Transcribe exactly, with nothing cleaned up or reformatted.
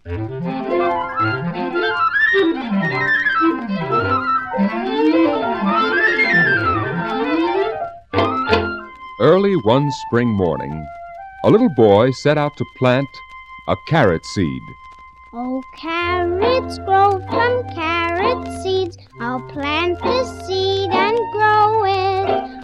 Early one spring morning, a little boy set out to plant a carrot seed. Oh, carrots grow from carrot seeds. I'll plant the seed and grow it.